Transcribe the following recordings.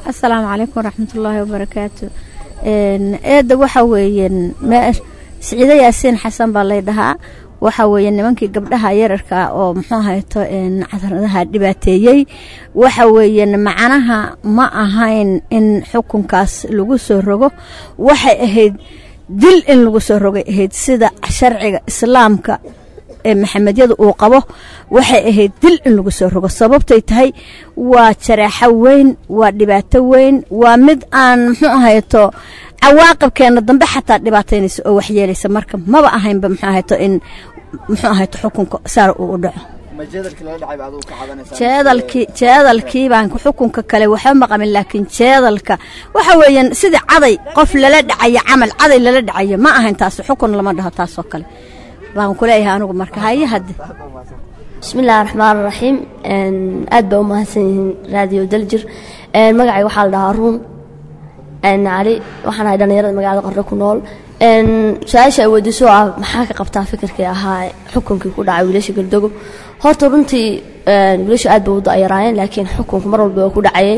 السلام عليكم ورحمة الله وبركاته. إيه وحويين ما سعيدة ياسين حسن بالله وحويين منك قبلها يركا أو محاها إن عثرها دباتيجي وحويين معناها ما أهين إن حكم كاس لجوس الرجو وحيد دل إن لجوس الرجو هيد سيدا شرع إسلامك محمد يد وقبه وحيد دل إن لجوس الرجو سببتي تهي وشرح وين ودباتوين ومد أن محاها عواقب كان ضمن حتى دباتين وحيالي سمركم ما بقى هين بمحاها إن محاها حكم صار ودع جادلكي بانك حكم ككله وحمق من لكن جادلك وحويا سيد عضي قفل لا دعي عمل عضي لا دعي ما أهين تاس حكم لما ده تاس وكله بان كلها أنا مركها هي هد بسم الله الرحمن الرحيم أدب ومهسن راديو دلجر مقعي وحال دارون علي وحنا هيدا نيرد مقعد قرر كنول سؤال ودي سؤال محاكا قبطان فكرك هاي حكمك ku dhacay wiilasha galdogob horta runtii wiilasha aad buu daayiraan laakiin xukunku mar walba ku dhacay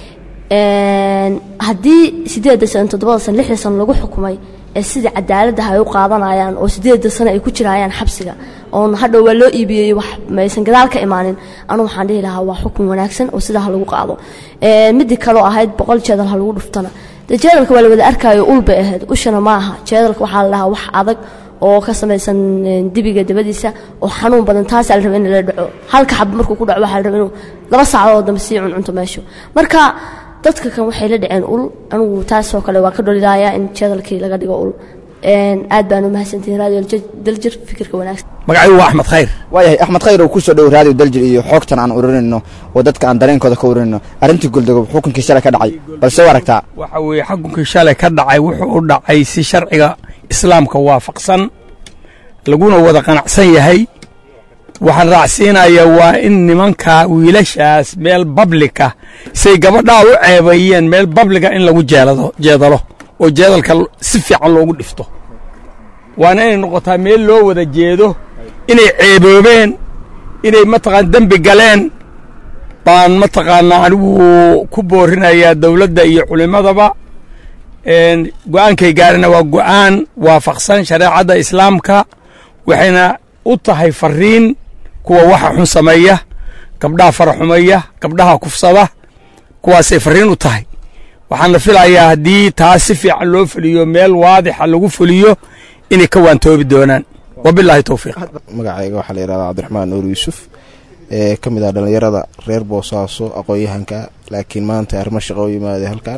hadii 8 sano 7 sano 6 sano lagu xukumay sida cadaaladda ay u qaadanayaan oo 8 sano ay ku jirayaan xabsiga oo hadhow waa loo iibiyay wax maysan gadaal ka imaanin anu waxaan dhihi lahaa waa xukun wanaagsan oo sida lagu qaado mid kale oo ahayd 100 jeedal lagu dhuftana jeedalka waa la wada arkayo ulba ahayd ushana maaha jeedalka waxa la lahaa wax adag oo ka samaysan dibiga dabadiisa oo xanuun badan taas la rabay in la dhaco halka xab markuu ku dhaco waxa la rabay inuu 2 saacadood dambe sii cunto meesho marka dadka kan waxay la dhaceen ul anigu taas oo kale waa ka dholilaaya in jeedalkii laga dhigo ul aad baan u mahadsantiin radio daljir fikirka wanaagsan magacaygu waa Axmed Khayr waayahay Axmed Khayr oo ku soo dhow radio daljir iyo xogtan aan ururinayno oo dadka aan dareenkooda ka ururinayno arintii Galdogob xukunkii shalay ka dhacay balse waragtaa waxa weeye xukunkii shalay ka dhacay wuxuu u dhacay si sharciga islaamka waafaqsan laguna wada qanacsan yahay waxaan raacsiinayaa waa in nimanka wiilashaas meel publica say gabadha u ceebayeen meel publica in lagu jeedalo oo jeedalka si fiican loogu dhifto waana inay noqotaa meel loo wada jeedo inay ceeboobeen inay mataqaan dambi galeen baan mataqaan anigu ku boorinayaa dawladda iyo culimadaba go'aankay gaarina waa go'aan waafaqsan shariicada islaamka waxayna u tahay fariin kuwa waxa xun sameeya gabdhaha faraxumaya gabdhaha kufsada kuwaasay fariin u tahay waxaan la filayaa haddii taas si fiican loo fuliyo meel waadixa lagu fuliyo inay ka waantoobi doonaan wabilaahi tawfiiq magacayga waxaa la yidhahdaa cabdiraxmaan nuur yuusuf ka mid ah dhallinyarada reer boosaaso aqoon-yahanka laakiin maanta arrimo shaqo u yimaaday halkan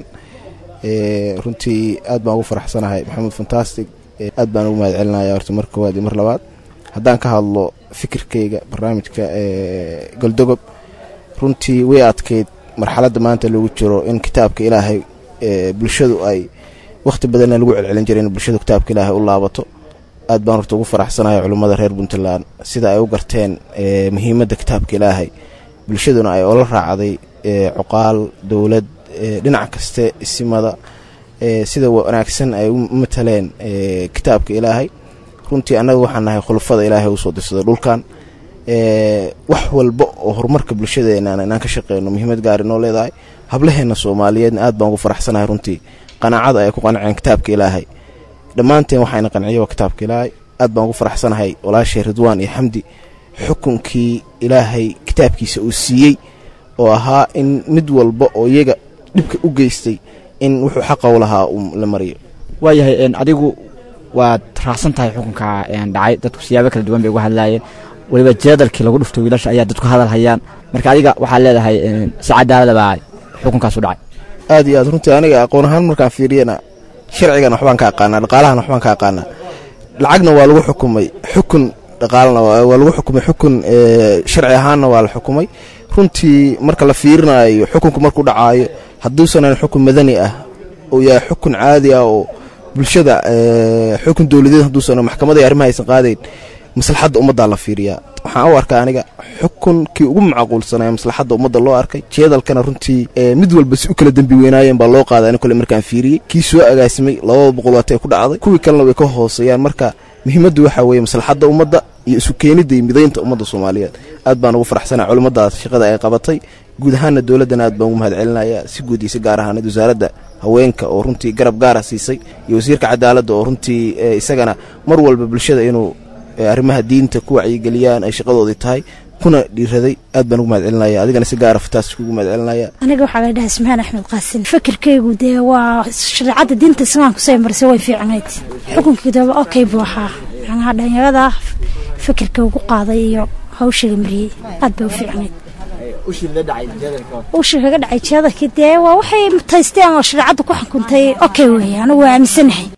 runtii aad baan ugu faraxsanahay maxamed fantastic aad baan ugu mahad celinayaa horta mar koowaad iyo mar labaad haddaan ka hadlo fikirkayga barnaamijka Galdogob runtii way adkeyd marxaladda maanta lagu jiro in kitaabka ilaahay bulshadu ay waqti badan lagu celcelin jireen bulshada kitaabka ilaahay u laabato aad baan horta ugu faraxsanahay culimada reer Puntland sida ay u garteen muhiimadda kitaabka ilaahay bulshaduna ay oo la raacday cuqaal dawlad dhinac kaste isimada sida wanaagsan ay u mataleen kitaabka ilaahay runtii anagu waxaan nahay khulafada ilaahay u soo dirsado dhulkan wax walba oo horumarka bulshadeena inaan ka shaqeeyno muhiimad gaar ah noo leedahay hablaheena Soomaaliyeed aad baan ugu faraxsanahay runtii qanaacada ay ku qanceen kitaabka ilaahay dhamaanteen waxayna qanciyo kitaabka ilaahay aad baan ugu faraxsanahay walaashay Ridwaan iyo Xamdi xukunkii ilaahay kitaabkiisa uu siiyay oo ahaa in mid walba oo iyaga dhibka u geystay in wuxuu xaq u lahaa la mariyo waayahay adigu waad raacsan tahay xukunka dhacay dadku siyaabo kala duwan bay uga hadlaayeen waliba jeedalkii lagu dhufto wiilasha ayaa dadku hadal hayaan marka adiga waxa leedahay saacadaalada baa xukunkaas u dhacay aad iyo aad runtii aniga aqoon ahaan markaan fiiriyana sharcigan waxbaan ka aqaanaa dhaqaalahan waxbaan ka aqaanaa lacagna waa lagu xukumay xukun dhaqaalna waa lagu xukumay xukun sharci ahaanna waa la xukumay runtii marka la fiirinayo xukunku markuu dhacaayo hadduusan xukun madani ah oo yaa xukun caadi ah oo bulshada xukun dawladeed hadduusan maxkamadda arrimaha aysan qaadayn maslaxadda ummadda la fiiriyaa waxaan u arkaa aniga xukunkii ugu macquulsanaa maslaxadda ummadda loo arkay jeedalkana runtii mid walba si u kala dambi weynaayeen baa loo qaaday aniga kale markaan fiiriyay kii soo agaasimay 200 waatay ku dhacday kuwii kalena way ka hooseeyaan marka muhiimaddu waxa weeye maslaxadda ummadda iyo isu keenida mideynta ummadda Soomaaliyeed aad baan ugu faraxsanahay culimadaas shaqada ay qabatay guud ahaanna dowladdana aad baan ugu mahadcelinayaa si guud iyo si gaar ahaaneed wasaaradda haweenka oo runtii garab gaara siisay iyo wasiirka cadaaladda oo runtii isagana mar walba bulshada inuu arrimaha diinta ku wacyigeliyaan ay shaqadoodii tahay kuna dhiiraday aad baan ugu mahadcelinaya adigana si gaar ah taas kugu mahadcelinaya aniga waxa la dhahaa Ismaan Axmed Qaasin fikirkaygu dee waa shariicada diinta Islaamka soo marsay way fiicnayd xukunkeeda okay buu ahaa anaga dhalinyarada fikirka ugu qaaday iyo hawshiga mariyay aad baa u fiicnayd ushii laga dhacay jeedalka dee waa waxay taysteen oo shariicada ku xukuntay okay weeyaan waa aaminsanahay